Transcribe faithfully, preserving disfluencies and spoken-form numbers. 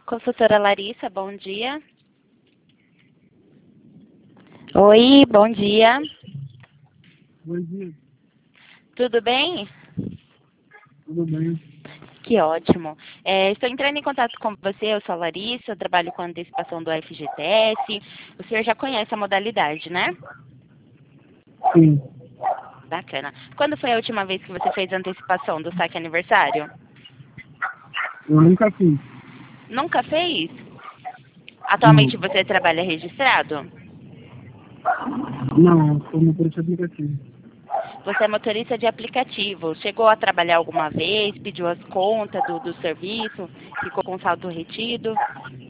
Consultora Larissa, bom dia. Oi, bom dia. Bom dia, Tudo bem? tudo bem? Que ótimo. É, estou entrando em contato com você, eu sou a Larissa, eu trabalho com antecipação do F G T S. O senhor já conhece a modalidade, né? Sim, Bacana. Quando foi a última vez que você fez a antecipação do saque aniversário? eu nunca fiz. Nunca fez? Não, Atualmente você trabalha registrado? não, sou motorista aplicativo. Você é motorista de aplicativo. Chegou a trabalhar alguma vez? Pediu as contas do, do serviço? Ficou com saldo retido?